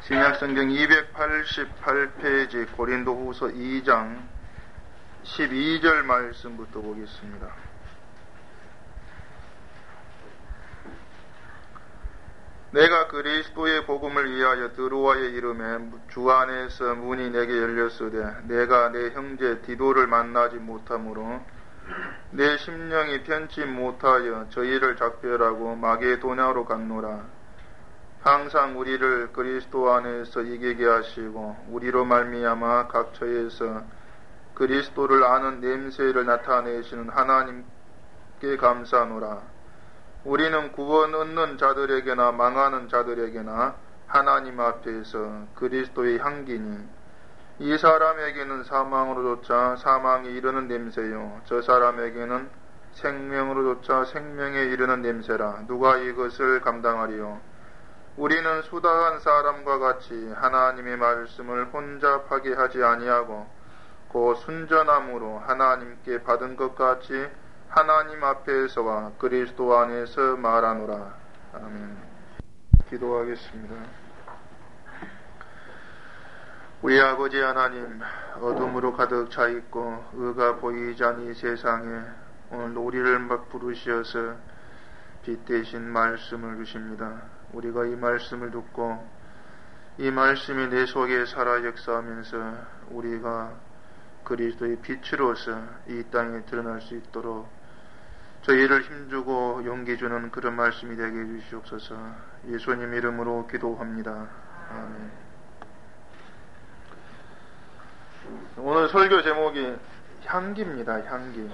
신약성경 288페이지 고린도후서 2장 12절 말씀부터 보겠습니다. 내가 그리스도의 복음을 위하여 드로아에 이름에 주 안에서 문이 내게 열렸으되 내가 내 형제 디도를 만나지 못하므로 내 심령이 편치 못하여 저희를 작별하고 마게도냐로 갔노라. 항상 우리를 그리스도 안에서 이기게 하시고 우리로 말미암아 각 처에서 그리스도를 아는 냄새를 나타내시는 하나님께 감사하노라. 우리는 구원 얻는 자들에게나 망하는 자들에게나 하나님 앞에서 그리스도의 향기니 이 사람에게는 사망으로조차 사망에 이르는 냄새요 저 사람에게는 생명으로조차 생명에 이르는 냄새라. 누가 이것을 감당하리요? 우리는 수다한 사람과 같이 하나님의 말씀을 혼잡하게 하지 아니하고 곧 순전함으로 하나님께 받은 것 같이 하나님 앞에서와 그리스도 안에서 말하노라. 아멘. 기도하겠습니다. 우리 아버지 하나님, 어둠으로 가득 차 있고 의가 보이지 않는 이 세상에 오늘 우리를 막 부르시어서 빛 대신 말씀을 주십니다. 우리가 이 말씀을 듣고 이 말씀이 내 속에 살아 역사하면서 우리가 그리스도의 빛으로서 이 땅에 드러날 수 있도록 저희를 힘주고 용기 주는 그런 말씀이 되게 해주시옵소서. 예수님 이름으로 기도합니다. 아멘. 오늘 설교 제목이 향기입니다. 향기.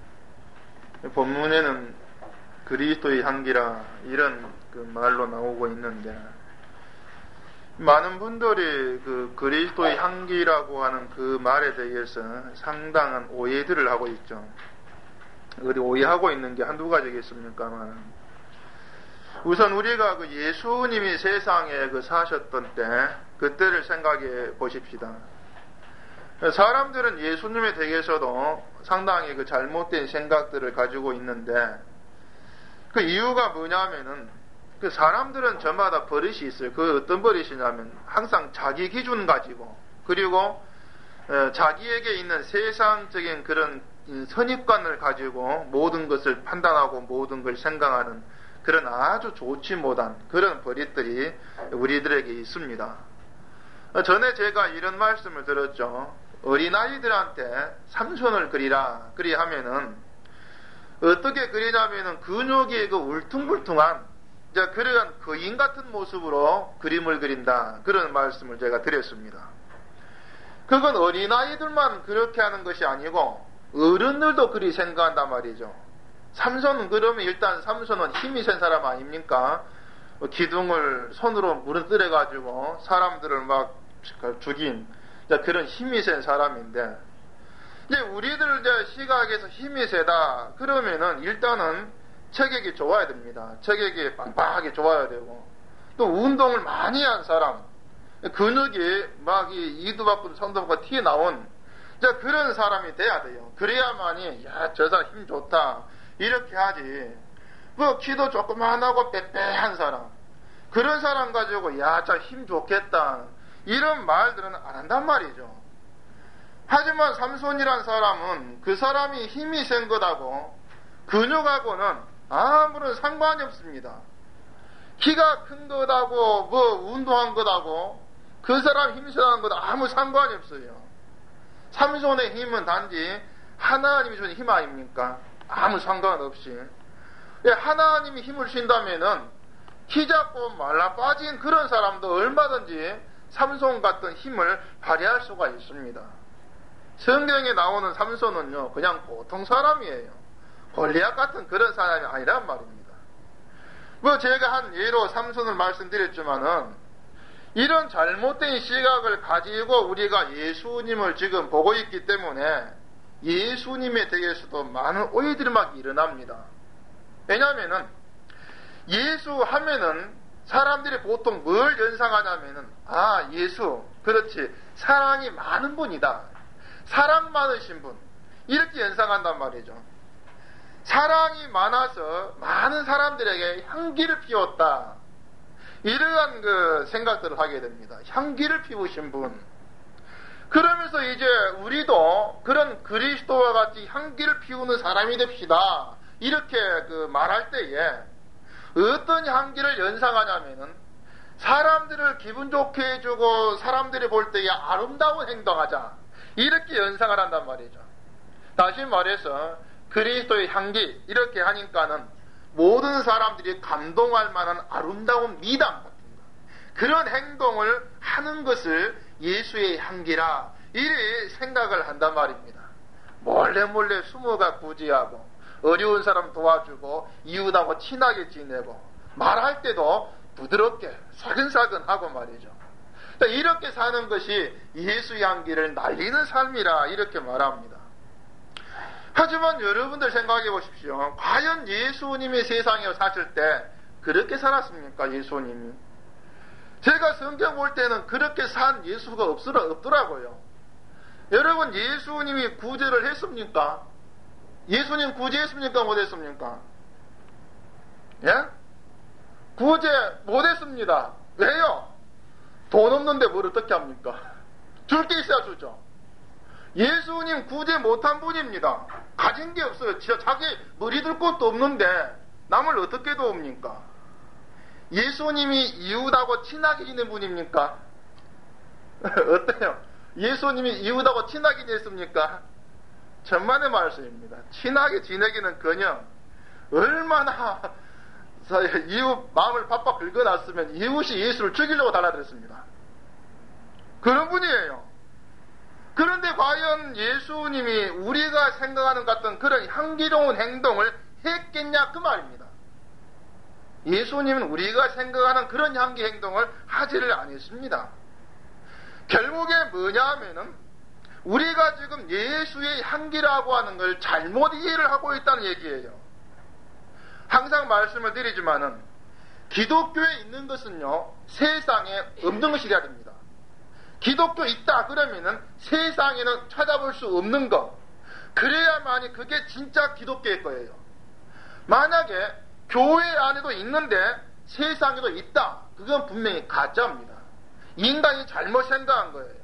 본문에는 그리스도의 향기라 이런 그 말로 나오고 있는데 많은 분들이 그 그리스도의 향기라고 하는 그 말에 대해서 상당한 오해들을 하고 있죠. 어디 오해하고 있는 게 한두 가지겠습니까만 우선 우리가 그 예수님이 세상에 그 사셨던 때 그때를 생각해 보십시다. 사람들은 예수님에 대해서도 상당히 그 잘못된 생각들을 가지고 있는데 그 이유가 뭐냐면은 그 사람들은 저마다 버릇이 있어요. 그 어떤 버릇이냐면 항상 자기 기준 가지고 그리고 자기에게 있는 세상적인 그런 선입관을 가지고 모든 것을 판단하고 모든 걸 생각하는 그런 아주 좋지 못한 그런 버릇들이 우리들에게 있습니다. 전에 제가 이런 말씀을 들었죠. 어린아이들한테 삼손을 그리라. 그리하면은 어떻게 그리냐면은 근육이 그 울퉁불퉁한 그런 거인 같은 모습으로 그림을 그린다. 그런 말씀을 제가 드렸습니다. 그건 어린아이들만 그렇게 하는 것이 아니고 어른들도 그리 생각한단 말이죠. 삼손은 그러면 일단 삼손은 힘이 센 사람 아닙니까? 기둥을 손으로 무너뜨려 가지고 사람들을 막 죽인 그런 힘이 센 사람인데 이제 우리들 시각에서 힘이 세다 그러면은 일단은 체격이 좋아야 됩니다. 체격이 빵빵하게 좋아야 되고 또 운동을 많이 한 사람 근육이 막 이도 바쁜 손도 바쁜 튀어나온 그런 사람이 돼야 돼요. 그래야만이 저 사람 힘 좋다 이렇게 하지. 뭐 키도 조그만하고 빼빼한 사람 그런 사람 가지고 저 힘 좋겠다 이런 말들은 안 한단 말이죠. 하지만 삼손이란 사람은 그 사람이 힘이 센 것하고 근육하고는 아무런 상관이 없습니다. 키가 큰 것하고 뭐 운동한 것하고 그 사람 힘이 세다는 것도 아무 상관이 없어요. 삼손의 힘은 단지 하나님이 주는 힘 아닙니까? 아무 상관없이. 하나님이 힘을 주신다면은 키 작고 말라 빠진 그런 사람도 얼마든지 삼손 같은 힘을 발휘할 수가 있습니다. 성경에 나오는 삼손은요 그냥 보통 사람이에요. 골리앗 같은 그런 사람이 아니란 말입니다. 뭐 제가 한 예로 삼손을 말씀드렸지만은 이런 잘못된 시각을 가지고 우리가 예수님을 지금 보고 있기 때문에 예수님에 대해서도 많은 오해들이 막 일어납니다. 왜냐하면은 예수 하면은 사람들이 보통 뭘 연상하냐면은 예수 그렇지 사랑이 많은 분이다. 사랑 많으신 분 이렇게 연상한단 말이죠. 사랑이 많아서 많은 사람들에게 향기를 피웠다. 이러한 그 생각들을 하게 됩니다. 향기를 피우신 분. 그러면서 이제 우리도 그런 그리스도와 같이 향기를 피우는 사람이 됩시다. 이렇게 그 말할 때에 어떤 향기를 연상하냐면은 사람들을 기분 좋게 해주고 사람들이 볼 때에 아름다운 행동하자. 이렇게 연상을 한단 말이죠. 다시 말해서 그리스도의 향기 이렇게 하니까는 모든 사람들이 감동할 만한 아름다운 미담 같은 거. 그런 행동을 하는 것을 예수의 향기라 이래 생각을 한단 말입니다. 몰래 숨어가 구제하고 어려운 사람 도와주고 이웃하고 친하게 지내고 말할 때도 부드럽게 사근사근하고 말이죠. 이렇게 사는 것이 예수의 향기를 날리는 삶이라 이렇게 말합니다. 하지만 여러분들 생각해 보십시오. 과연 예수님이 세상에 사실 때 그렇게 살았습니까? 예수님이. 제가 성경 볼 때는 그렇게 산 예수가 없더라고요. 여러분, 예수님이 구제를 했습니까? 예수님 구제했습니까? 못했습니까? 예? 구제 못했습니다. 왜요? 돈 없는데 뭘 어떻게 합니까? 줄 게 있어야 주죠. 예수님 구제 못한 분입니다. 가진 게 없어요. 자기 머리 둘 곳도 없는데 남을 어떻게 도웁니까? 예수님이 이웃하고 친하게 지낸 분입니까? 어때요? 예수님이 이웃하고 친하게 지냈습니까? 천만의 말씀입니다. 친하게 지내기는커녕 얼마나 이웃 마음을 팍팍 긁어놨으면 이웃이 예수를 죽이려고 달라들었습니다. 그런 분이에요. 그런데 과연 예수님이 우리가 생각하는 같은 그런 향기로운 행동을 했겠냐 그 말입니다. 예수님은 우리가 생각하는 그런 향기 행동을 하지를 않았습니다. 결국에 뭐냐 하면은 우리가 지금 예수의 향기라고 하는 걸 잘못 이해를 하고 있다는 얘기예요. 항상 말씀을 드리지만은 기독교에 있는 것은요 세상에 없는 것이라야 됩니다. 기독교 있다 그러면은 세상에는 찾아볼 수 없는 것, 그래야만이 그게 진짜 기독교일 거예요. 만약에 교회 안에도 있는데 세상에도 있다, 그건 분명히 가짜입니다. 인간이 잘못 생각한 거예요.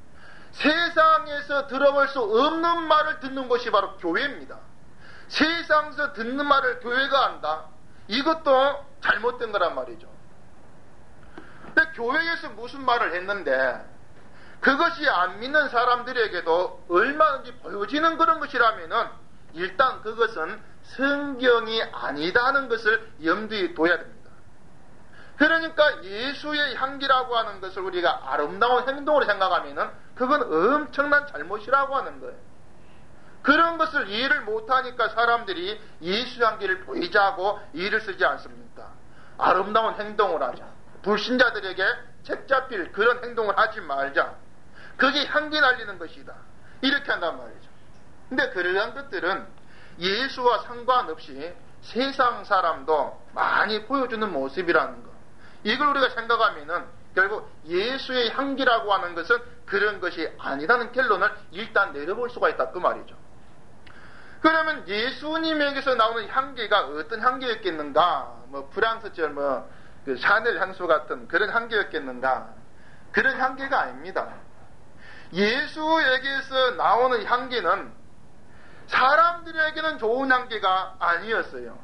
세상에서 들어볼 수 없는 말을 듣는 것이 바로 교회입니다. 세상에서 듣는 말을 교회가 한다, 이것도 잘못된 거란 말이죠. 근데 교회에서 무슨 말을 했는데 그것이 안 믿는 사람들에게도 얼마든지 보여지는 그런 것이라면은 일단 그것은 성경이 아니다는 것을 염두에 둬야 됩니다. 그러니까 예수의 향기라고 하는 것을 우리가 아름다운 행동으로 생각하면은 그건 엄청난 잘못이라고 하는 거예요. 그런 것을 이해를 못하니까 사람들이 예수 향기를 보이자고 일을 쓰지 않습니까? 아름다운 행동을 하자. 불신자들에게 책 잡힐 그런 행동을 하지 말자. 그게 향기 날리는 것이다. 이렇게 한단 말이죠. 근데 그러한 것들은 예수와 상관없이 세상 사람도 많이 보여주는 모습이라는 것. 이걸 우리가 생각하면은 결국 예수의 향기라고 하는 것은 그런 것이 아니라는 결론을 일단 내려볼 수가 있다. 그 말이죠. 그러면 예수님에게서 나오는 향기가 어떤 향기였겠는가? 프랑스철 그 샤넬 향수 같은 그런 향기였겠는가? 그런 향기가 아닙니다. 예수에게서 나오는 향기는 사람들에게는 좋은 향기가 아니었어요.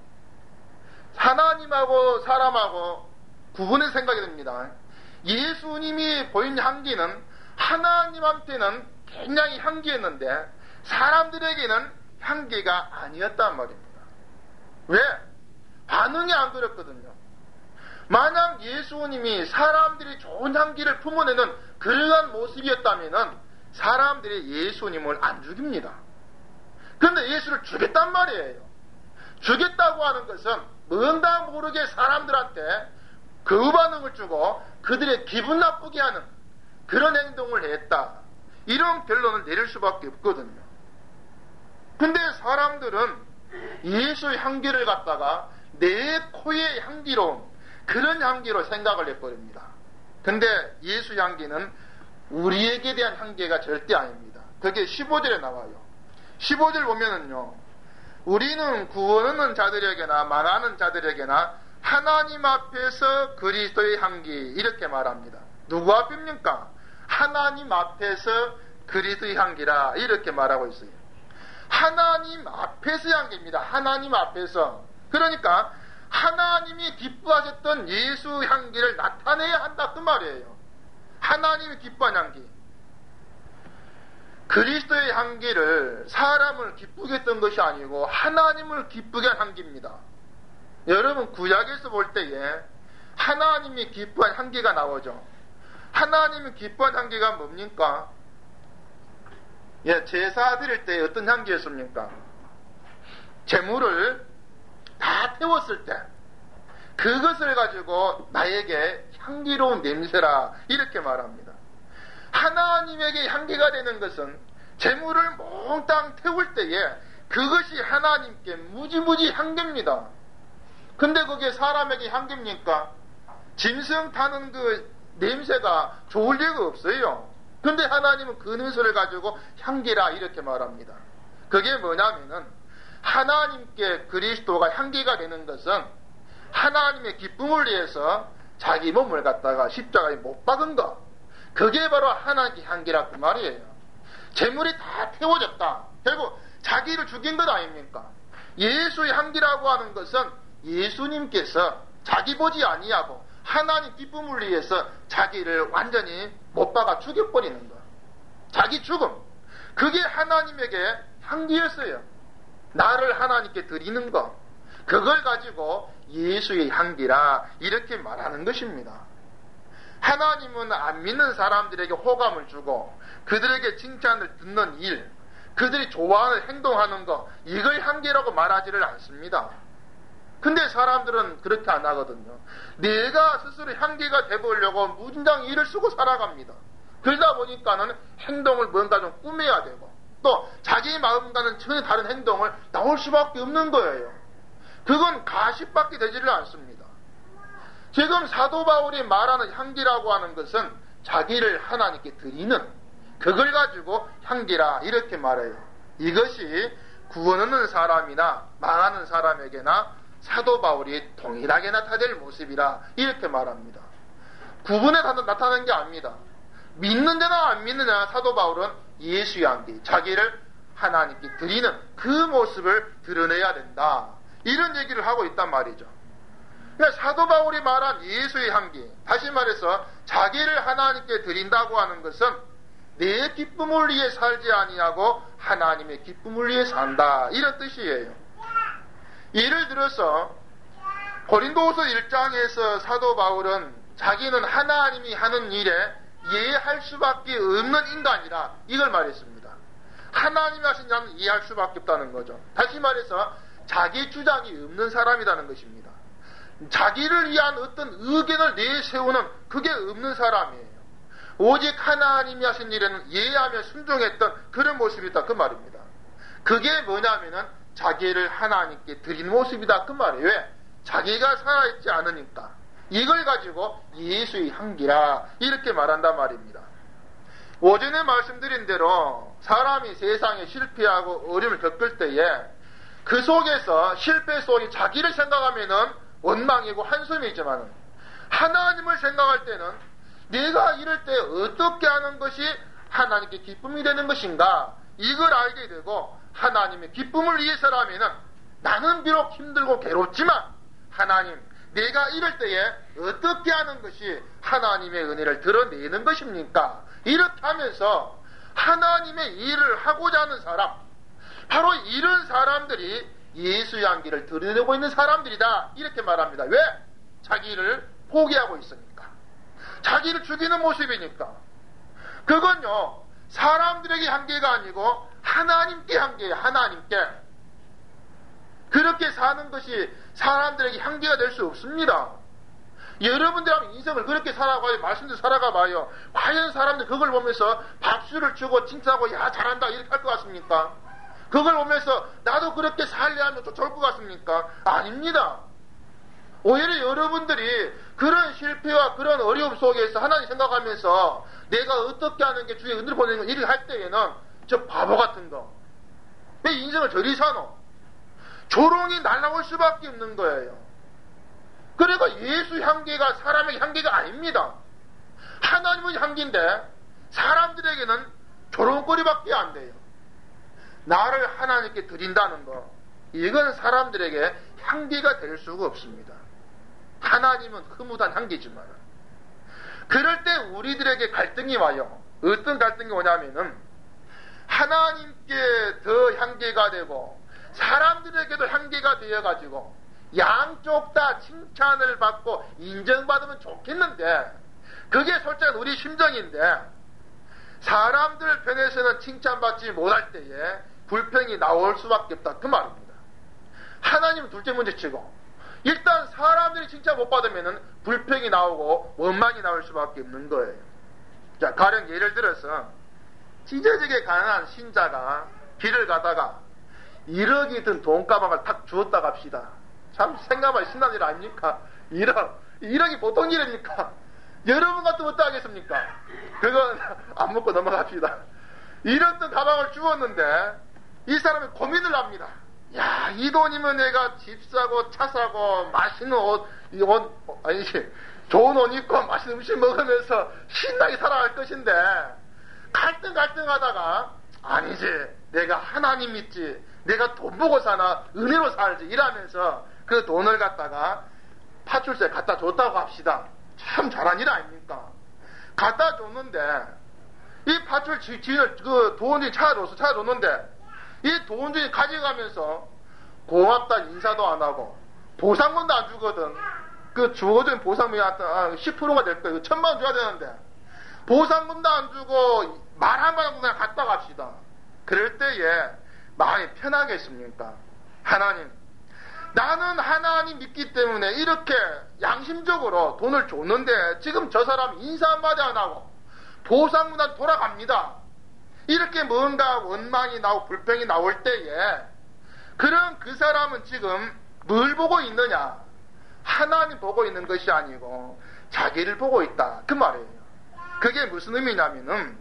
하나님하고 사람하고 구분해서 생각이 됩니다. 예수님이 보인 향기는 하나님한테는 굉장히 향기였는데 사람들에게는 향기가 아니었단 말입니다. 왜? 반응이 안 그랬거든요. 만약 예수님이 사람들이 좋은 향기를 품어내는 그러한 모습이었다면 사람들이 예수님을 안 죽입니다. 그런데 예수를 죽였단 말이에요. 죽였다고 하는 것은 뭔가 모르게 사람들한테 그 반응을 주고 그들의 기분 나쁘게 하는 그런 행동을 했다. 이런 결론을 내릴 수밖에 없거든요. 근데 사람들은 예수의 향기를 갖다가 내 코의 향기로운 그런 향기로 생각을 해버립니다. 근데 예수 향기는 우리에게 대한 향기가 절대 아닙니다. 그게 15절에 나와요. 15절 보면은요, 우리는 구원 얻는 자들에게나 망하는 자들에게나 하나님 앞에서 그리스도의 향기 이렇게 말합니다. 누구 앞입니까? 하나님 앞에서 그리스도의 향기라 이렇게 말하고 있어요. 하나님 앞에서 향기입니다. 하나님 앞에서. 그러니까 하나님이 기뻐하셨던 예수 향기를 나타내야 한다 그 말이에요. 하나님이 기뻐한 향기. 그리스도의 향기를 사람을 기쁘게 했던 것이 아니고 하나님을 기쁘게 한 향기입니다. 여러분 구약에서 볼 때에 하나님이 기뻐한 향기가 나오죠. 하나님이 기뻐한 향기가 뭡니까? 제사 드릴 때 어떤 향기였습니까? 제물을 다 태웠을 때 그것을 가지고 나에게 향기로운 냄새라 이렇게 말합니다. 하나님에게 향기가 되는 것은 제물을 몽땅 태울 때에 그것이 하나님께 무지무지 향기입니다. 근데 그게 사람에게 향기입니까? 짐승 타는 그 냄새가 좋을 리가 없어요. 근데 하나님은 그 냄새를 가지고 향기라 이렇게 말합니다. 그게 뭐냐면은 하나님께 그리스도가 향기가 되는 것은 하나님의 기쁨을 위해서 자기 몸을 갖다가 십자가에 못 박은 것, 그게 바로 하나님의 향기라 그 말이에요. 제물이 다 태워졌다. 결국 자기를 죽인 것 아닙니까? 예수의 향기라고 하는 것은 예수님께서 자기 보지 아니하고 하나님 기쁨을 위해서 자기를 완전히 못 박아 죽여버리는 것. 자기 죽음. 그게 하나님에게 향기였어요. 나를 하나님께 드리는 것. 그걸 가지고 예수의 향기라 이렇게 말하는 것입니다. 하나님은 안 믿는 사람들에게 호감을 주고 그들에게 칭찬을 듣는 일, 그들이 좋아하는 행동하는 것, 이걸 향기라고 말하지를 않습니다. 근데 사람들은 그렇게 안 하거든요. 내가 스스로 향기가 되보려고 무진장 일을 쓰고 살아갑니다. 그러다 보니까는 행동을 뭔가 좀 꾸며야 되고 또 자기 마음과는 전혀 다른 행동을 나올 수밖에 없는 거예요. 그건 가십밖에 되지를 않습니다. 지금 사도 바울이 말하는 향기라고 하는 것은 자기를 하나님께 드리는 그걸 가지고 향기라 이렇게 말해요. 이것이 구원 얻는 사람이나 망하는 사람에게나 사도 바울이 동일하게 나타낼 모습이라 이렇게 말합니다. 구분에 나타나는 게 아닙니다. 믿느냐나 안 믿느냐 사도 바울은 예수의 향기, 자기를 하나님께 드리는 그 모습을 드러내야 된다. 이런 얘기를 하고 있단 말이죠. 그러니까 사도 바울이 말한 예수의 향기, 다시 말해서 자기를 하나님께 드린다고 하는 것은 내 기쁨을 위해 살지 아니하고 하나님의 기쁨을 위해 산다. 이런 뜻이에요. 예를 들어서 고린도후서 1장에서 사도 바울은 자기는 하나님이 하는 일에 이해할 수밖에 없는 인간이라 이걸 말했습니다. 하나님이 하신 일은 이해할 수밖에 없다는 거죠. 다시 말해서 자기 주장이 없는 사람이라는 것입니다. 자기를 위한 어떤 의견을 내세우는 그게 없는 사람이에요. 오직 하나님이 하신 일에는 이해하며 순종했던 그런 모습이다 그 말입니다. 그게 뭐냐면은 자기를 하나님께 드린 모습이다 그 말이에요. 왜? 자기가 살아있지 않으니까. 이걸 가지고 예수의 향기라 이렇게 말한단 말입니다. 오전에 말씀드린 대로 사람이 세상에 실패하고 어려움을 겪을 때에 그 속에서 실패 속에 자기를 생각하면은 원망이고 한숨이지만 하나님을 생각할 때는 내가 이럴 때 어떻게 하는 것이 하나님께 기쁨이 되는 것인가 이걸 알게 되고 하나님의 기쁨을 위해서라면은 나는 비록 힘들고 괴롭지만 하나님 내가 이럴 때에 어떻게 하는 것이 하나님의 은혜를 드러내는 것입니까? 이렇게 하면서 하나님의 일을 하고자 하는 사람, 바로 이런 사람들이 예수의 향기를 드러내고 있는 사람들이다 이렇게 말합니다. 왜? 자기를 포기하고 있으니까. 자기를 죽이는 모습이니까. 그건요 사람들에게 향기가 아니고 하나님께 향기예요. 하나님께. 그렇게 사는 것이 사람들에게 향기가 될 수 없습니다. 여러분들 한번 인생을 그렇게 살아가요. 말씀대로 살아가 봐요. 과연 사람들 그걸 보면서 박수를 치고 칭찬하고 야 잘한다 이렇게 할 것 같습니까? 그걸 보면서 나도 그렇게 살려 하면 좀 좋을 것 같습니까? 아닙니다. 오히려 여러분들이 그런 실패와 그런 어려움 속에서 하나님 생각하면서 내가 어떻게 하는 게 주의 은혜를 보내는 일을 할 때에는 저 바보 같은 거. 왜 인생을 저리 사노? 조롱이 날라올 수밖에 없는 거예요. 그러니까 예수 향기가 사람의 향기가 아닙니다. 하나님의 향기인데 사람들에게는 조롱거리밖에 안 돼요. 나를 하나님께 드린다는 거, 이건 사람들에게 향기가 될 수가 없습니다. 하나님은 흐뭇한 향기지만, 그럴 때 우리들에게 갈등이 와요. 어떤 갈등이 오냐면은 하나님께 더 향기가 되고 사람들에게도 향기가 되어가지고 양쪽 다 칭찬을 받고 인정받으면 좋겠는데, 그게 솔직히 우리 심정인데 사람들 편에서는 칭찬받지 못할 때에 불평이 나올 수밖에 없다, 그 말입니다. 하나님은 둘째 문제치고 일단 사람들이 칭찬 못 받으면 불평이 나오고 원망이 나올 수밖에 없는 거예요. 자, 가령 예를 들어서 찢어지게 가난한 신자가 길을 가다가 1억이 든 돈가방을 탁 주었다 갑시다. 참 생각만 신나는 일 아닙니까? 1억이 보통 일입니까? 여러분 같으면 어떡하겠습니까? 그건 안 먹고 넘어갑시다. 1억 든 가방을 주었는데 이 사람이 고민을 합니다. 야, 이 돈이면 내가 집 사고 차 사고 맛있는 좋은 옷 입고 맛있는 음식 먹으면서 신나게 살아갈 것인데, 갈등하다가 아니지, 내가 하나님 믿지, 내가 돈 보고 사나 은혜로 살지 이러면서 그 돈을 갖다가 파출소에 갖다 줬다고 합시다. 참 잘한 일 아닙니까? 갖다 줬는데 이 파출 주인을 그 돈이 찾아줬는데 이 돈 주인이 가져가면서 고맙다 인사도 안 하고 보상금도 안 주거든. 그 주어진 보상금이 10%가 될 거예요. 1,000만 원 줘야 되는데 보상금도 안 주고 말 한마디 그냥 갖다 갑시다. 그럴 때에 마음이 편하겠습니까? 하나님, 나는 하나님 믿기 때문에 이렇게 양심적으로 돈을 줬는데 지금 저 사람 인사 한마디 안 하고 보상금만 돌아갑니다. 이렇게 뭔가 원망이 나오고 불평이 나올 때에 그럼 그 사람은 지금 뭘 보고 있느냐? 하나님 보고 있는 것이 아니고 자기를 보고 있다, 그 말이에요. 그게 무슨 의미냐면은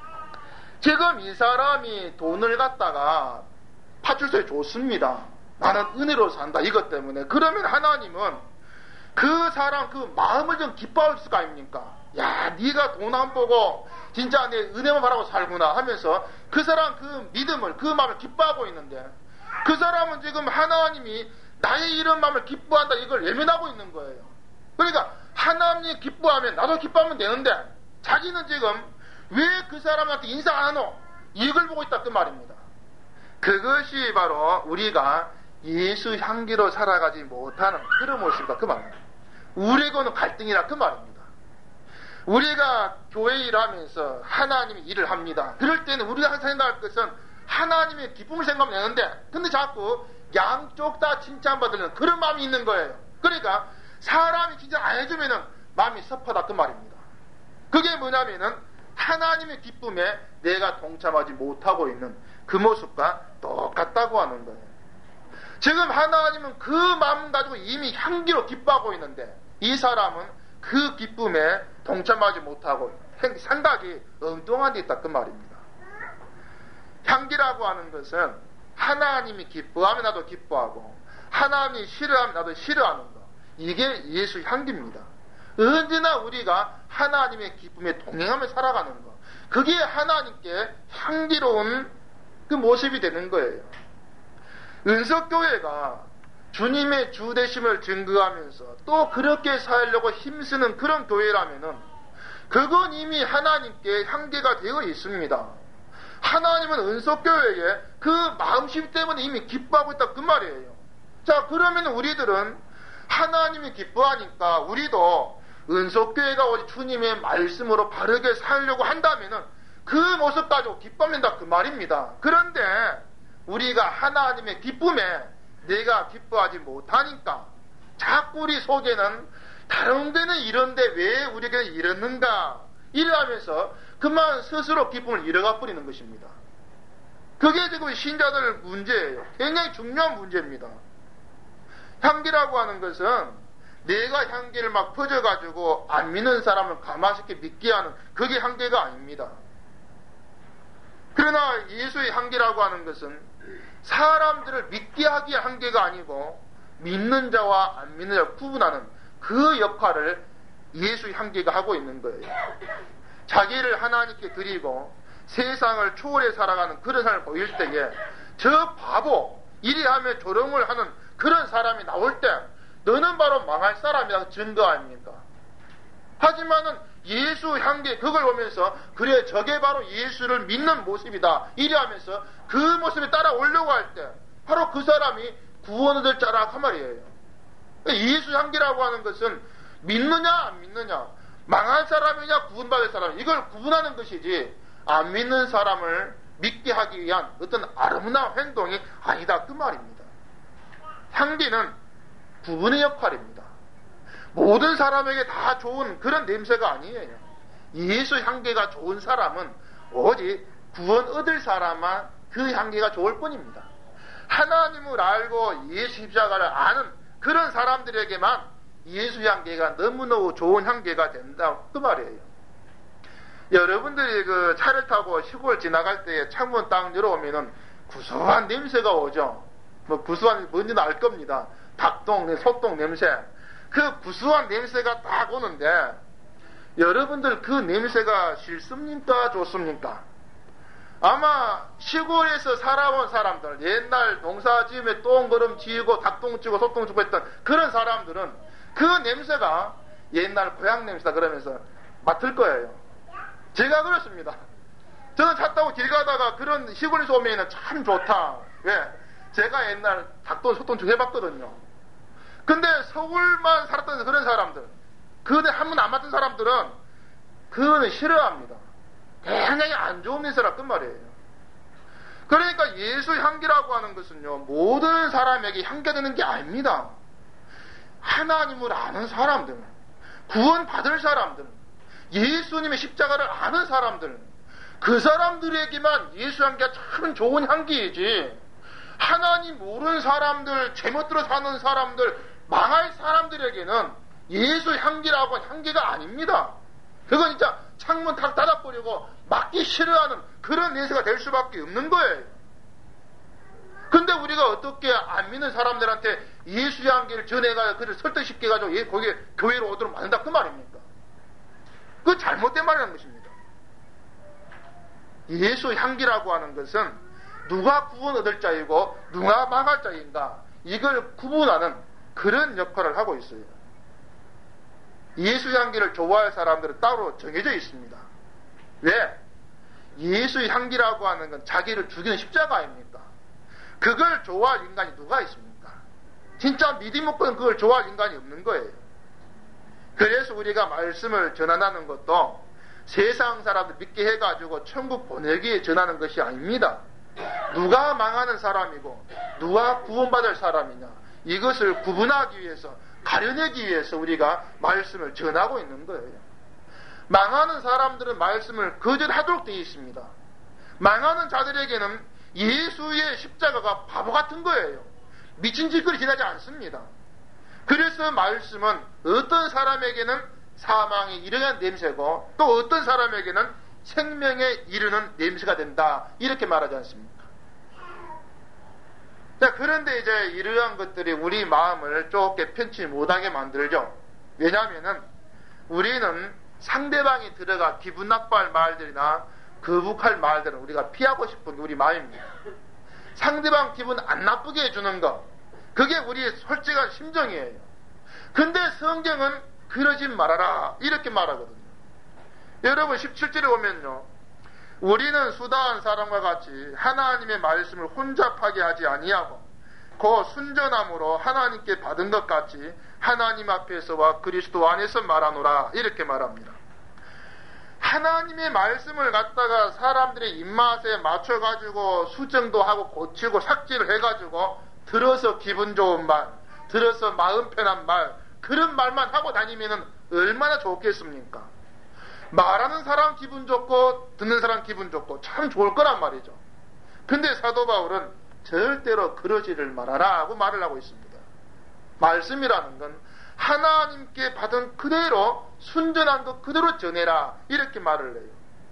지금 이 사람이 돈을 갖다가 파출소에 줬습니다. 나는 은혜로 산다, 이것 때문에. 그러면 하나님은 그 사람 그 마음을 좀 기뻐할 수가 아닙니까? 야, 네가 돈 안 보고 진짜 내 은혜만 바라고 살구나 하면서 그 사람 그 믿음을, 그 마음을 기뻐하고 있는데 그 사람은 지금 하나님이 나의 이런 마음을 기뻐한다, 이걸 외면하고 있는 거예요. 그러니까 하나님이 기뻐하면 나도 기뻐하면 되는데 자기는 지금 왜 그 사람한테 인사 안 하노? 이걸 보고 있다, 그 말입니다. 그것이 바로 우리가 예수 향기로 살아가지 못하는 그런 모습이다, 그 말입니다. 우리에게는 갈등이라, 그 말입니다. 우리가 교회 일하면서 하나님이 일을 합니다. 그럴 때는 우리가 항상 생각할 것은 하나님의 기쁨을 생각하는데, 근데 자꾸 양쪽 다 칭찬받으려는 그런 마음이 있는 거예요. 그러니까 사람이 진짜 안 해주면은 마음이 섭하다, 그 말입니다. 그게 뭐냐면은 하나님의 기쁨에 내가 동참하지 못하고 있는 그 모습과 똑같다고 하는 거예요. 지금 하나님은 그 마음 가지고 이미 향기로 기뻐하고 있는데 이 사람은 그 기쁨에 동참하지 못하고 생각이 엉뚱한 데 있다, 그 말입니다. 향기라고 하는 것은 하나님이 기뻐하면 나도 기뻐하고 하나님이 싫어하면 나도 싫어하는 것, 이게 예수 향기입니다. 언제나 우리가 하나님의 기쁨에 동행하며 살아가는 것, 그게 하나님께 향기로운 그 모습이 되는 거예요. 은석교회가 주님의 주되심을 증거하면서 또 그렇게 살려고 힘쓰는 그런 교회라면은 그건 이미 하나님께 향기가 되어 있습니다. 하나님은 은석교회에 그 마음심 때문에 이미 기뻐하고 있다, 그 말이에요. 자, 그러면 우리들은 하나님이 기뻐하니까 우리도 은속교회가 오직 주님의 말씀으로 바르게 살려고 한다면은 그 모습 가지고 기뻐한다, 그 말입니다. 그런데 우리가 하나님의 기쁨에 내가 기뻐하지 못하니까 자꾸 우리 속에는 다른 데는 이런데 왜 우리에게는 이러는가 이러면서 그만 스스로 기쁨을 잃어가 버리는 것입니다. 그게 지금 신자들 문제예요. 굉장히 중요한 문제입니다. 향기라고 하는 것은 내가 향기를 막 퍼져가지고 안 믿는 사람을 가만히 믿게 하는 그게 향기가 아닙니다. 그러나 예수의 향기라고 하는 것은 사람들을 믿게 하기의 향기가 아니고 믿는 자와 안 믿는 자를 구분하는 그 역할을 예수의 향기가 하고 있는 거예요. 자기를 하나님께 드리고 세상을 초월해 살아가는 그런 사람을 보일 때에 저 바보, 이리하면 조롱을 하는 그런 사람이 나올 때 너는 바로 망할 사람이라고 증거 아닙니까? 하지만은 예수 향기 그걸 보면서 그래 저게 바로 예수를 믿는 모습이다 이리하면서 그 모습에 따라오려고 할 때 바로 그 사람이 구원 얻을 자라 그 말이에요. 예수 향기라고 하는 것은 믿느냐 안 믿느냐, 망할 사람이냐 구원받을 사람, 이걸 구분하는 것이지 안 믿는 사람을 믿게 하기 위한 어떤 아름다운 행동이 아니다 그 말입니다. 향기는 구분의 역할입니다. 모든 사람에게 다 좋은 그런 냄새가 아니에요. 예수 향기가 좋은 사람은 오직 구원 얻을 사람만 그 향기가 좋을 뿐입니다. 하나님을 알고 예수 십자가를 아는 그런 사람들에게만 예수 향기가 너무너무 좋은 향기가 된다 그 말이에요. 여러분들이 그 차를 타고 시골 지나갈 때 창문 딱 열어오면은 구수한 냄새가 오죠. 뭐 구수한 뭔지는 알 겁니다. 닭똥, 소똥 냄새. 그 구수한 냄새가 딱 오는데 여러분들 그 냄새가 싫습니까? 좋습니까? 아마 시골에서 살아온 사람들, 옛날 농사지음에 똥거름 지고 닭똥 치고 소똥 치고 했던 그런 사람들은 그 냄새가 옛날 고향 냄새다 그러면서 맡을 거예요. 제가 그렇습니다. 저는 차 타고 길 가다가 그런 시골에서 오면 참 좋다. 왜? 제가 옛날 닭똥 소똥 치고 해봤거든요. 근데 서울만 살았던 그런 사람들, 그거는 한 번 안 맡은 사람들은 그거는 싫어합니다. 굉장히 안 좋은 냄새라 그 말이에요. 그러니까 예수 향기라고 하는 것은요, 모든 사람에게 향기되는 게 아닙니다. 하나님을 아는 사람들, 구원받을 사람들, 예수님의 십자가를 아는 사람들, 그 사람들에게만 예수 향기가 참 좋은 향기이지, 하나님 모르는 사람들, 제멋대로 사는 사람들, 망할 사람들에게는 예수 향기라고 하는 향기가 아닙니다. 그건 진짜 창문 탁 닫아버리고 맡기 싫어하는 그런 냄새가 될 수밖에 없는 거예요. 근데 우리가 어떻게 안 믿는 사람들한테 예수 향기를 전해가지고 그를 설득시켜가지고 거기에 교회로 오도록 만든다 그 말입니까? 그건 잘못된 말이라는 것입니다. 예수 향기라고 하는 것은 누가 구원 얻을 자이고 누가 망할 자인가 이걸 구분하는 그런 역할을 하고 있어요. 예수 향기를 좋아할 사람들은 따로 정해져 있습니다. 왜? 예수의 향기라고 하는 건 자기를 죽이는 십자가 아닙니까? 그걸 좋아할 인간이 누가 있습니까? 진짜 믿음 없고는 그걸 좋아할 인간이 없는 거예요. 그래서 우리가 말씀을 전하는 것도 세상 사람들 믿게 해가지고 천국 보내기에 전하는 것이 아닙니다. 누가 망하는 사람이고 누가 구원받을 사람이냐 이것을 구분하기 위해서 가려내기 위해서 우리가 말씀을 전하고 있는 거예요. 망하는 사람들은 말씀을 거절하도록 되어 있습니다. 망하는 자들에게는 예수의 십자가가 바보 같은 거예요. 미친 짓거리 지나지 않습니다. 그래서 말씀은 어떤 사람에게는 사망에 이르는 냄새고 또 어떤 사람에게는 생명에 이르는 냄새가 된다 이렇게 말하지 않습니까? 자, 그런데 이제 이러한 것들이 우리 마음을 좁게 편치 못하게 만들죠. 왜냐하면은 우리는 상대방이 들어가 기분 나빠할 말들이나 거북할 말들은 우리가 피하고 싶은 게 우리 마음입니다. 상대방 기분 안 나쁘게 해주는 것, 그게 우리의 솔직한 심정이에요. 근데 성경은 그러지 말아라 이렇게 말하거든요. 여러분 17절에 보면요, 우리는 수다한 사람과 같이 하나님의 말씀을 혼잡하게 하지 아니하고 그 순전함으로 하나님께 받은 것 같이 하나님 앞에서와 그리스도 안에서 말하노라 이렇게 말합니다. 하나님의 말씀을 갖다가 사람들의 입맛에 맞춰가지고 수정도 하고 고치고 삭제를 해가지고 들어서 기분 좋은 말, 들어서 마음 편한 말, 그런 말만 하고 다니면은 얼마나 좋겠습니까? 말하는 사람 기분 좋고 듣는 사람 기분 좋고 참 좋을 거란 말이죠. 근데 사도 바울은 절대로 그러지를 말아라 하고 말을 하고 있습니다. 말씀이라는 건 하나님께 받은 그대로 순전한 것 그대로 전해라 이렇게 말을 해요.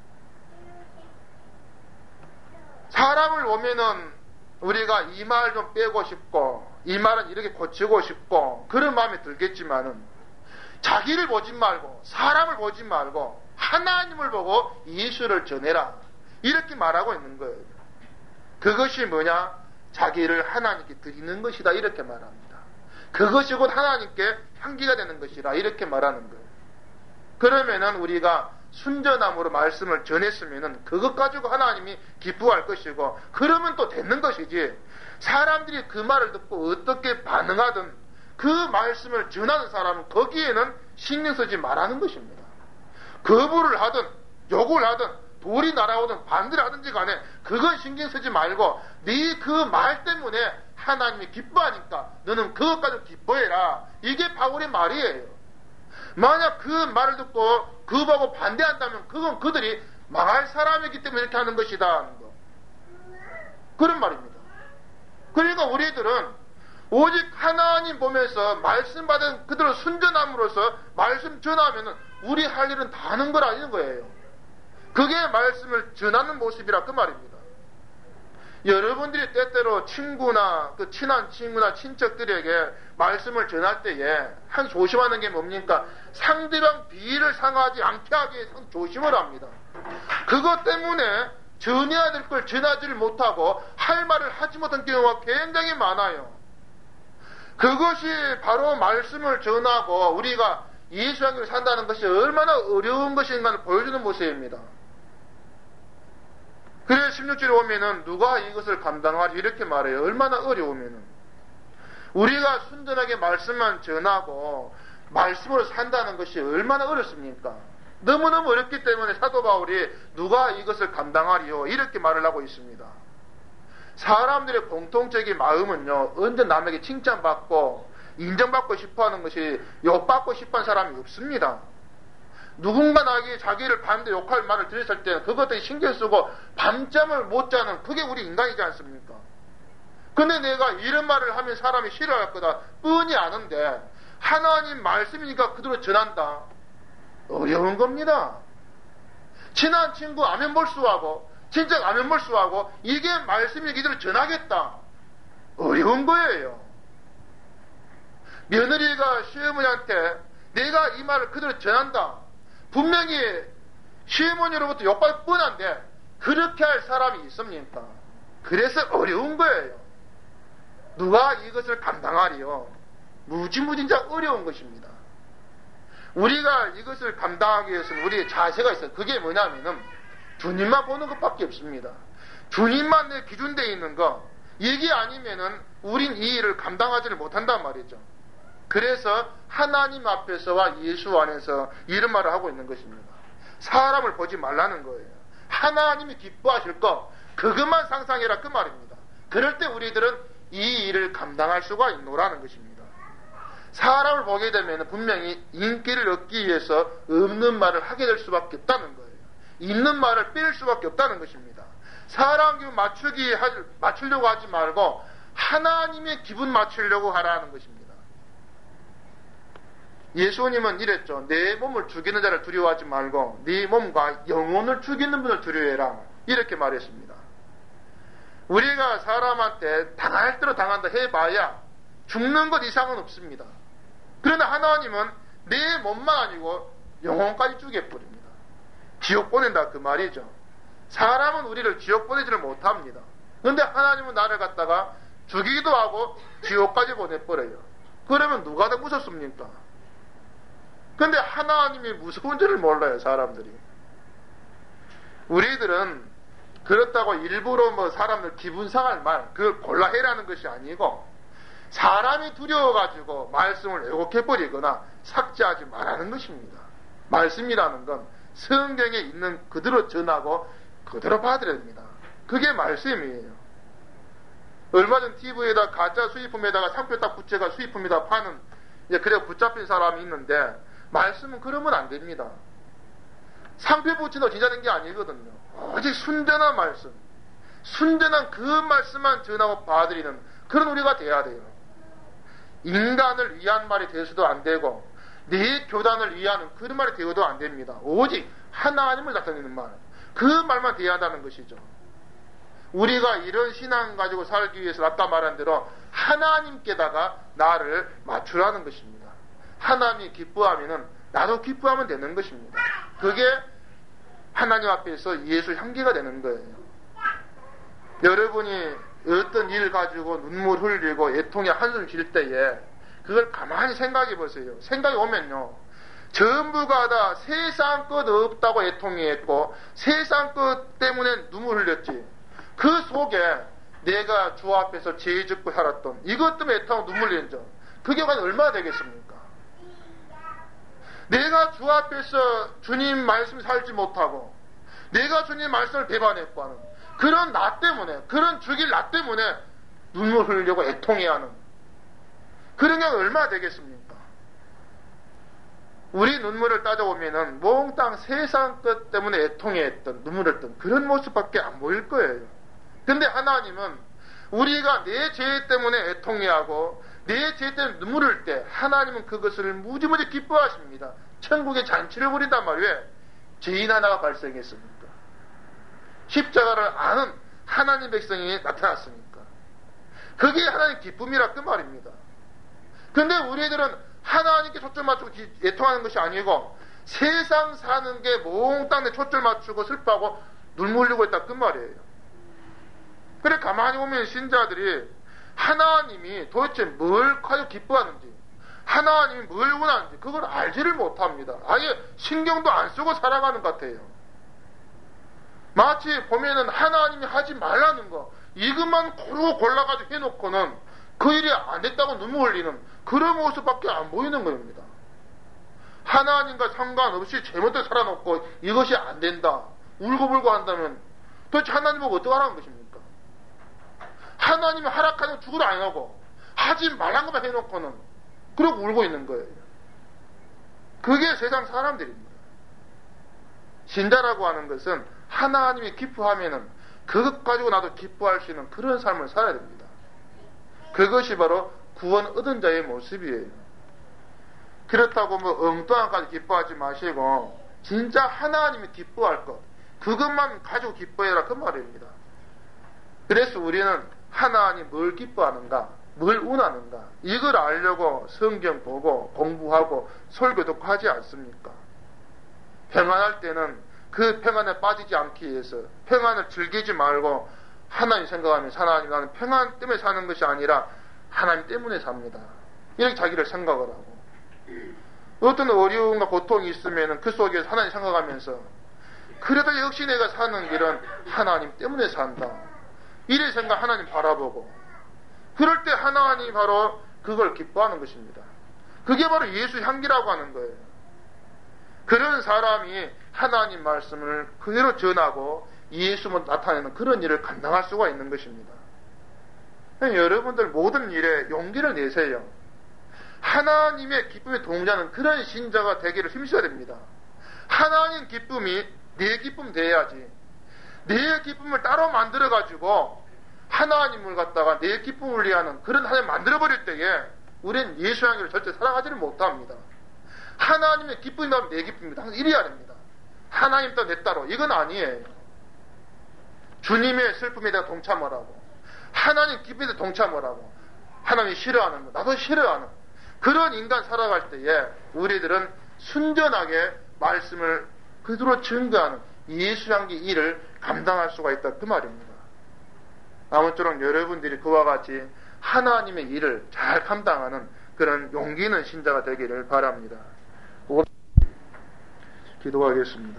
사람을 보면은 우리가 이 말 좀 빼고 싶고 이 말은 이렇게 고치고 싶고 그런 마음이 들겠지만은 자기를 보지 말고 사람을 보지 말고 하나님을 보고 예수를 전해라. 이렇게 말하고 있는 거예요. 그것이 뭐냐? 자기를 하나님께 드리는 것이다. 이렇게 말합니다. 그것이 곧 하나님께 향기가 되는 것이라. 이렇게 말하는 거예요. 그러면은 우리가 순전함으로 말씀을 전했으면은 그것 가지고 하나님이 기뻐할 것이고, 그러면 또 되는 것이지, 사람들이 그 말을 듣고 어떻게 반응하든 그 말씀을 전하는 사람은 거기에는 신경 쓰지 말라는 것입니다. 거부를 하든 욕을 하든 돌이 날아오든 반대를 하든지 간에 그건 신경 쓰지 말고 네 그 말 때문에 하나님이 기뻐하니까 너는 그것 가지고 기뻐해라. 이게 바울의 말이에요. 만약 그 말을 듣고 그거하고 반대한다면 그건 그들이 망할 사람이기 때문에 이렇게 하는 것이다 하는 거. 그런 말입니다. 그러니까 우리들은 오직 하나님 보면서 말씀 받은 그대로 순전함으로써 말씀 전하면은 우리 할 일은 다 하는 거라는 거예요. 그게 말씀을 전하는 모습이라 그 말입니다. 여러분들이 때때로 친구나 그 친한 친구나 친척들에게 말씀을 전할 때에 한 조심하는 게 뭡니까? 상대방 비위를 상하지 않게 하기 위해서 조심을 합니다. 그것 때문에 전해야 될 걸 전하지를 못하고 할 말을 하지 못한 경우가 굉장히 많아요. 그것이 바로 말씀을 전하고 우리가 예수의 길을 산다는 것이 얼마나 어려운 것인가를 보여주는 모습입니다. 그래서 16절에 보면은 누가 이것을 감당하지 이렇게 말해요. 얼마나 어려우면은 우리가 순전하게 말씀만 전하고 말씀으로 산다는 것이 얼마나 어렵습니까? 너무너무 어렵기 때문에 사도 바울이 누가 이것을 감당하리요 이렇게 말을 하고 있습니다. 사람들의 공통적인 마음은요, 언제 남에게 칭찬받고 인정받고 싶어하는 것이 욕받고 싶어하는 사람이 없습니다. 누군가 나에게 자기를 반대 욕할 말을 들었을 때는 그것들이 신경 쓰고 밤잠을 못 자는 그게 우리 인간이지 않습니까? 근데 내가 이런 말을 하면 사람이 싫어할 거다 뻔히 아는데 하나님 말씀이니까 그대로 전한다. 어려운 겁니다. 친한 친구 아멘 몰수하고 진짜 아멘 몰수하고 이게 말씀이 이대로 전하겠다. 어려운 거예요. 며느리가 시어머니한테 내가 이 말을 그대로 전한다. 분명히 시어머니로부터 욕받을 뻔한데 그렇게 할 사람이 있습니까? 그래서 어려운 거예요. 누가 이것을 감당하리요? 무지무진장 어려운 것입니다. 우리가 이것을 감당하기 위해서는 우리의 자세가 있어요. 그게 뭐냐면은 주님만 보는 것밖에 없습니다. 주님만 내 기준되어 있는 거, 이게 아니면은 우린 이 일을 감당하지를 못한단 말이죠. 그래서 하나님 앞에서와 예수 안에서 이런 말을 하고 있는 것입니다. 사람을 보지 말라는 거예요. 하나님이 기뻐하실 거, 그것만 상상해라 그 말입니다. 그럴 때 우리들은 이 일을 감당할 수가 있노라는 것입니다. 사람을 보게 되면 분명히 인기를 얻기 위해서 없는 말을 하게 될 수밖에 없다는 거예요. 있는 말을 뺄 수밖에 없다는 것입니다. 사람 기분 맞추려고 하지 말고 하나님의 기분 맞추려고 하라는 것입니다. 예수님은 이랬죠. 내 몸을 죽이는 자를 두려워하지 말고 네 몸과 영혼을 죽이는 분을 두려워해라. 이렇게 말했습니다. 우리가 사람한테 당할 대로 당한다 해봐야 죽는 것 이상은 없습니다. 그러나 하나님은 내 몸만 아니고 영혼까지 죽여버립니다. 지옥 보낸다 그 말이죠. 사람은 우리를 지옥 보내지를 못합니다. 그런데 하나님은 나를 갖다가 죽이기도 하고 지옥까지 보내버려요. 그러면 누가 더 무섭습니까? 근데 하나님이 무서운 줄을 몰라요, 사람들이. 우리들은 그렇다고 일부러 뭐 사람들 기분 상할 말, 그걸 골라 해라는 것이 아니고, 사람이 두려워가지고 말씀을 왜곡해버리거나 삭제하지 말라는 것입니다. 말씀이라는 건 성경에 있는 그대로 전하고 그대로 받아야 됩니다. 그게 말씀이에요. 얼마 전 TV에다 가짜 수입품에다가 상표 딱 붙여가 수입품에다 파는, 그래 붙잡힌 사람이 있는데, 말씀은 그러면 안 됩니다. 상표 붙인다고 진짜 된 게 아니거든요. 오직 순전한 말씀, 순전한 그 말씀만 전하고 받아들이는 그런 우리가 돼야 돼요. 인간을 위한 말이 되어서도 안 되고 내 교단을 위하는 그런 말이 되어도 안 됩니다. 오직 하나님을 나타내는 말, 그 말만 돼야 한다는 것이죠. 우리가 이런 신앙 가지고 살기 위해서 아까 말한 대로 하나님께다가 나를 맞추라는 것입니다. 하나님이 기뻐하면은 나도 기뻐하면 되는 것입니다. 그게 하나님 앞에서 예수 향기가 되는 거예요. 여러분이 어떤 일 가지고 눈물 흘리고 애통에 한숨 쉴 때에 그걸 가만히 생각해 보세요. 생각이 오면요, 전부가 다 세상 것 없다고 애통했고 세상 것 때문에 눈물 흘렸지. 그 속에 내가 주 앞에서 죄 짓고 살았던 이것 때문에 애통하고 눈물 흘린 점, 그게 과연 얼마나 되겠습니까? 내가 주 앞에서 주님 말씀 살지 못하고 내가 주님 말씀을 배반했고 하는 그런 나 때문에, 그런 죽일 나 때문에 눈물 흘리려고 애통해야 하는 그런 게 얼마나 되겠습니까? 우리 눈물을 따져보면은 몽땅 세상 것 때문에 애통해했던, 눈물했던 그런 모습밖에 안 보일 거예요. 근데 하나님은 우리가 내 죄 때문에 애통해하고 내 죄 때문에 눈물 흘릴 때 하나님은 그것을 무지무지 기뻐하십니다. 천국에 잔치를 부린단 말이에요. 죄인 하나가 발생했습니까? 십자가를 아는 하나님 백성이 나타났으니까. 그게 하나님 기쁨이라 그 말입니다. 근데 우리들은 하나님께 초점 맞추고 애통하는 것이 아니고 세상 사는 게 몽땅 내 초점 맞추고 슬퍼하고 눈물 흘리고 있다 그 말이에요. 그래 가만히 보면 신자들이 하나님이 도대체 뭘 가지고 기뻐하는지, 하나님이 뭘 원하는지 그걸 알지를 못합니다. 아예 신경도 안 쓰고 살아가는 것 같아요. 마치 보면은 하나님이 하지 말라는 거 이것만 고루 골라가지고 해놓고는 그 일이 안 됐다고 눈물 흘리는 그런 모습밖에 안 보이는 겁니다. 하나님과 상관없이 제멋대로 살아놓고 이것이 안 된다 울고불고 한다면 도대체 하나님 보고 어떡하라는 것입니까? 하나님이 하락하는 죽으라 안 하고 하지 말란 것만 해놓고는 그러고 울고 있는 거예요. 그게 세상 사람들입니다. 신자라고 하는 것은 하나님이 기뻐하면은 그것 가지고 나도 기뻐할 수 있는 그런 삶을 살아야 됩니다. 그것이 바로 구원 얻은 자의 모습이에요. 그렇다고 뭐 엉뚱한 것까지 기뻐하지 마시고 진짜 하나님이 기뻐할 것 그것만 가지고 기뻐해라 그 말입니다. 그래서 우리는 하나님 뭘 기뻐하는가, 뭘 원하는가 이걸 알려고 성경 보고 공부하고 설교 듣고 하지 않습니까? 평안할 때는 그 평안에 빠지지 않기 위해서 평안을 즐기지 말고 하나님 생각하면서 하나님 나는 평안 때문에 사는 것이 아니라 하나님 때문에 삽니다. 이렇게 자기를 생각을 하고 어떤 어려움과 고통이 있으면 그 속에서 하나님 생각하면서 그래도 역시 내가 사는 길은 하나님 때문에 산다. 이래 생각 하나님 바라보고 그럴 때 하나님이 바로 그걸 기뻐하는 것입니다. 그게 바로 예수 향기라고 하는 거예요. 그런 사람이 하나님 말씀을 그대로 전하고 예수만 나타내는 그런 일을 감당할 수가 있는 것입니다. 여러분들 모든 일에 용기를 내세요. 하나님의 기쁨에 동조하는 그런 신자가 되기를 힘써야 됩니다. 하나님 기쁨이 내 기쁨 돼야지. 내 기쁨을 따로 만들어가지고 하나님을 갖다가 내 기쁨을 위하는 그런 하나님 만들어버릴 때에 우리는 예수 향기를 절대 살아가지를 못합니다. 하나님의 기쁨이 나면 내 기쁨입니다. 항상 이래야 됩니다. 하나님 따로 내 따로 이건 아니에요. 주님의 슬픔에 대해 동참을 하고 하나님 기쁨에 대해 동참을 하고 하나님이 싫어하는 거 나도 싫어하는 그런 인간 살아갈 때에 우리들은 순전하게 말씀을 그대로 증거하는 예수 향기 일을 감당할 수가 있다 그 말입니다. 아무쪼록 여러분들이 그와 같이 하나님의 일을 잘 감당하는 그런 용기 있는 신자가 되기를 바랍니다. 기도하겠습니다.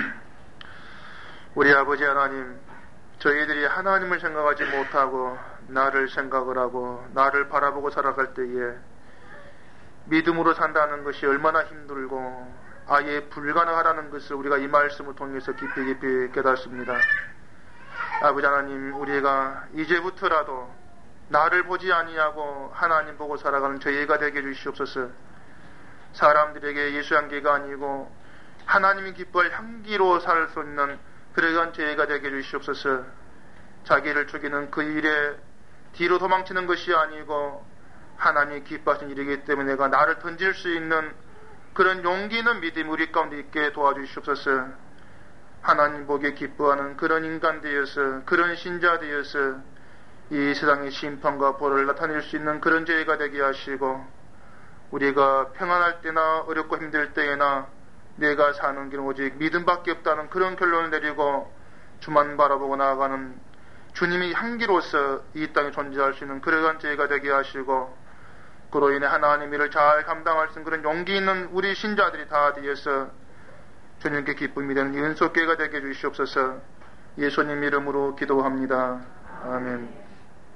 우리 아버지 하나님, 저희들이 하나님을 생각하지 못하고 나를 생각을 하고 나를 바라보고 살아갈 때에 믿음으로 산다는 것이 얼마나 힘들고 아예 불가능하다는 것을 우리가 이 말씀을 통해서 깊이 깨닫습니다. 아버지 하나님, 우리가 이제부터라도 나를 보지 아니하고 하나님 보고 살아가는 저희가 되게 해주시옵소서. 사람들에게 예수 향기가 아니고 하나님이 기뻐할 향기로 살 수 있는 그러한 저희가 되게 해주시옵소서. 자기를 죽이는 그 일에 뒤로 도망치는 것이 아니고 하나님이 기뻐하신 일이기 때문에 내가 나를 던질 수 있는 그런 용기 있는 믿음 우리 가운데 있게 도와주시옵소서. 하나님 보기에 기뻐하는 그런 인간 되어서 그런 신자 되어서 이 세상의 심판과 벌을 나타낼 수 있는 그런 저희가 되게 하시고 우리가 평안할 때나 어렵고 힘들 때에나 내가 사는 길은 오직 믿음밖에 없다는 그런 결론을 내리고 주만 바라보고 나아가는 주님이 향기로서 이 땅에 존재할 수 있는 그러한 저희가 되게 하시고, 그로 인해 하나님 일을 잘 감당할 수 있는 그런 용기 있는 우리 신자들이 다 되어서 주님께 기쁨이 되는 은속교회가 되게 해주시옵소서. 예수님 이름으로 기도합니다. 아멘.